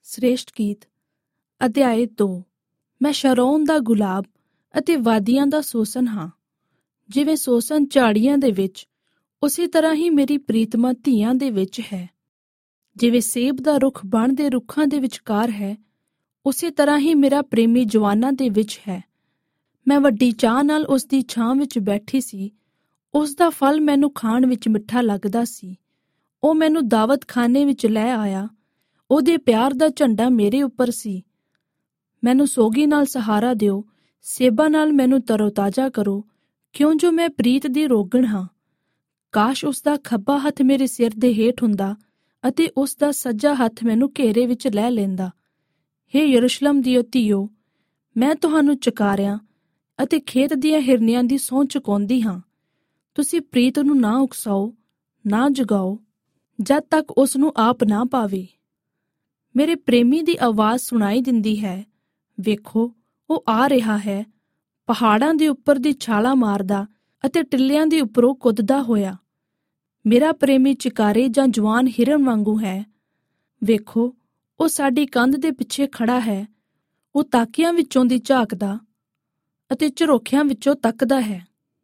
ਸ੍ਰੇਸ਼ਟ ਗੀਤ ਅਧਿਆਇ 2। ਮੈਂ ਸ਼ਾਰੋਨ ਦਾ ਗੁਲਾਬ ਅਤੇ ਵਾਦੀਆਂ ਦਾ ਸੋਸਨ ਹਾਂ। ਜਿਵੇਂ ਸੋਸਨ ਝਾੜੀਆਂ ਦੇ ਵਿੱਚ, ਉਸੇ ਤਰ੍ਹਾਂ ਹੀ ਮੇਰੀ ਪ੍ਰੀਤਮਾ ਧੀਆਂ ਦੇ ਵਿੱਚ ਹੈ। ਜਿਵੇਂ ਸੇਬ ਦਾ ਰੁੱਖ ਬਣ ਦੇ ਰੁੱਖਾਂ ਦੇ ਵਿਚਕਾਰ ਹੈ, ਉਸੇ ਤਰ੍ਹਾਂ ਹੀ ਮੇਰਾ ਪ੍ਰੇਮੀ ਜਵਾਨਾਂ ਦੇ ਵਿੱਚ ਹੈ। ਮੈਂ ਵੱਡੀ ਚਾਹ ਨਾਲ ਉਸ ਦੀ ਛਾਂ ਵਿੱਚ ਬੈਠੀ ਸੀ। ਉਸ ਦਾ ਫਲ ਮੈਨੂੰ ਖਾਣ ਵਿੱਚ ਮਿੱਠਾ ਲੱਗਦਾ ਸੀ। ਉਹ ਮੈਨੂੰ ਦਾਵਤ ਖਾਨੇ ਵਿੱਚ ਲੈ ਆਇਆ। ਉਹਦੇ ਪਿਆਰ ਦਾ ਝੰਡਾ ਮੇਰੇ ਉੱਪਰ ਸੀ। ਮੈਨੂੰ ਸੋਗੀ ਨਾਲ ਸਹਾਰਾ ਦਿਓ, ਸੇਬਾਂ ਨਾਲ ਮੈਨੂੰ ਤਰੋਤਾਜ਼ਾ ਕਰੋ, ਕਿਉਂ ਜੋ ਮੈਂ ਪ੍ਰੀਤ ਦੀ ਰੋਗਣ ਹਾਂ। ਕਾਸ਼ ਉਸ ਦਾ ਖੱਬਾ ਹੱਥ ਮੇਰੇ ਸਿਰ ਦੇ ਹੇਠ ਹੁੰਦਾ ਅਤੇ ਉਸ ਦਾ ਸੱਜਾ ਹੱਥ ਮੈਨੂੰ ਘੇਰੇ ਵਿੱਚ ਲੈ ਲੈਂਦਾ। ਹੇ ਯਰੂਸ਼ਲਮ ਦਿਓ ਧੀਓ, ਮੈਂ ਤੁਹਾਨੂੰ ਚਕਾਰਿਆਂ ਅਤੇ ਖੇਤ ਦੀਆਂ ਹਿਰਨੀਆਂ ਦੀ ਸਹੁੰ ਚੁਕਾਉਂਦੀ ਹਾਂ। ਤੁਸੀਂ ਪ੍ਰੀਤ ਨੂੰ ਨਾ ਉਕਸਾਓ, ਨਾ ਜਗਾਓ, ਜਦ ਤੱਕ ਉਸ ਨੂੰ ਆਪ ਨਾ ਪਾਵੇ। ਮੇਰੇ ਪ੍ਰੇਮੀ ਦੀ ਆਵਾਜ਼ ਸੁਣਾਈ ਦਿੰਦੀ ਹੈ। ਵੇਖੋ, ਉਹ ਆ ਰਿਹਾ ਹੈ, ਪਹਾੜਾਂ ਦੇ ਉੱਪਰ ਦੀ ਛਾਲਾਂ ਮਾਰਦਾ ਅਤੇ ਟਿੱਲਿਆਂ ਦੇ ਉੱਪਰੋਂ ਕੁੱਦਦਾ ਹੋਇਆ। ਮੇਰਾ ਪ੍ਰੇਮੀ ਚਿਕਾਰੇ ਜਾਂ ਜਵਾਨ ਹਿਰਨ ਵਾਂਗੂ ਹੈ। ਵੇਖੋ, ਉਹ ਸਾਡੀ ਕੰਧ ਦੇ ਪਿੱਛੇ ਖੜਾ ਹੈ। ਉਹ ਤਾਕਿਆਂ ਵਿੱਚੋਂ ਦੀ ਝਾਕਦਾ ਅਤੇ ਝਰੋਖਿਆਂ ਵਿੱਚੋਂ ਤੱਕਦਾ ਹੈ।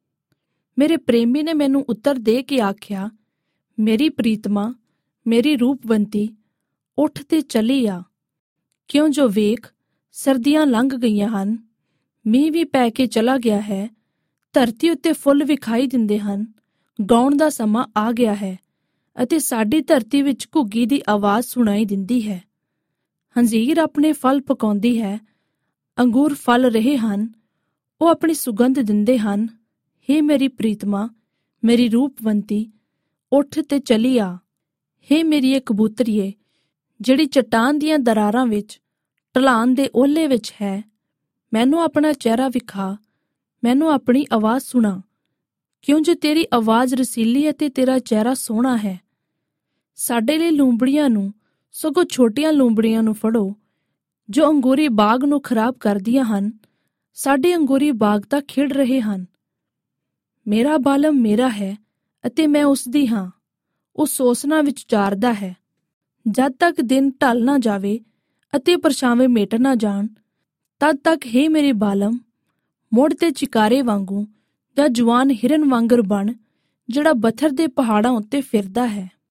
ਮੇਰੇ ਪ੍ਰੇਮੀ ਨੇ ਮੈਨੂੰ ਉੱਤਰ ਦੇ ਕੇ ਆਖਿਆ, ਮੇਰੀ ਪ੍ਰੀਤਮਾ, ਮੇਰੀ ਰੂਪਵੰਤੀ, ਉੱਠ ਤੇ ਚਲੀ ਆ। ਕਿਉਂ ਜੋ ਵੇਖ, ਸਰਦੀਆਂ ਲੰਘ ਗਈਆਂ ਹਨ, ਮੀਂਹ ਵੀ ਪੈ ਕੇ ਚਲਾ ਗਿਆ ਹੈ, ਧਰਤੀ ਉੱਤੇ ਫੁੱਲ ਵਿਖਾਈ ਦਿੰਦੇ ਹਨ। ਗਾਉਣ ਦਾ ਸਮਾਂ ਆ ਗਿਆ ਹੈ ਅਤੇ ਸਾਡੀ ਧਰਤੀ ਵਿੱਚ ਘੁੱਗੀ ਦੀ ਆਵਾਜ਼ ਸੁਣਾਈ ਦਿੰਦੀ ਹੈ। ਹੰਜੀਰ ਆਪਣੇ ਫਲ ਪਕਾਉਂਦੀ ਹੈ, ਅੰਗੂਰ ਫਲ ਰਹੇ ਹਨ, ਉਹ ਆਪਣੀ ਸੁਗੰਧ ਦਿੰਦੇ ਹਨ। ਹੇ ਮੇਰੀ ਪ੍ਰੀਤਮਾ, ਮੇਰੀ ਰੂਪਵੰਤੀ, ਉੱਠ ਤੇ ਚਲੀ ਆ। ਹੇ ਮੇਰੀ ਕਬੂਤਰੀਏ, ਜਿਹੜੀ ਚਟਾਨ ਦੀਆਂ ਦਰਾਰਾਂ ਵਿੱਚ, ਢਲਾਨ ਦੇ ਓਹਲੇ ਵਿੱਚ ਹੈ, ਮੈਨੂੰ ਆਪਣਾ ਚਿਹਰਾ ਵਿਖਾ, ਮੈਨੂੰ ਆਪਣੀ ਆਵਾਜ਼ ਸੁਣਾ, ਕਿਉਂ ਜੋ ਤੇਰੀ ਆਵਾਜ਼ ਰਸੀਲੀ ਅਤੇ ਤੇਰਾ ਚਿਹਰਾ ਸੋਹਣਾ ਹੈ। ਸਾਡੇ ਲਈ ਲੂੰਬੜੀਆਂ ਨੂੰ, ਸਗੋਂ ਛੋਟੀਆਂ ਲੂੰਬੜੀਆਂ ਨੂੰ ਫੜੋ, ਜੋ ਅੰਗੂਰੀ ਬਾਗ ਨੂੰ ਖਰਾਬ ਕਰਦੀਆਂ ਹਨ। ਸਾਡੇ ਅੰਗੂਰੀ ਬਾਗ ਤਾਂ ਖਿੜ ਰਹੇ ਹਨ। ਮੇਰਾ ਬਾਲਮ ਮੇਰਾ ਹੈ ਅਤੇ ਮੈਂ ਉਸ ਦੀ ਹਾਂ। ਉਹ ਸੋਸਨਾ ਵਿੱਚ ਚਾਰਦਾ ਹੈ। ਜਦ ਤੱਕ ਦਿਨ ਢਲ ਨਾ ਜਾਵੇ ਅਤੇ ਪਰਛਾਵੇਂ ਮਿਟ ਨਾ ਜਾਣ, ਤਦ ਤੱਕ ਹੇ ਮੇਰੇ ਬਾਲਮ, ਮੁੜ ਤੇ ਚਿਕਾਰੇ ਵਾਂਗੂ ਜਾਂ ਜਵਾਨ ਹਿਰਨ ਵਾਂਗਰ ਬਣ, ਜਿਹੜਾ ਬੱਥਰ ਦੇ ਪਹਾੜਾਂ ਉੱਤੇ ਫਿਰਦਾ ਹੈ।